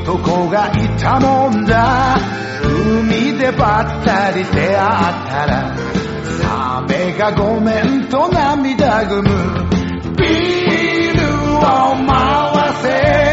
男がいたもんだ。海でばったり出会ったらサメがごめんと涙ぐむ。ビールを回せ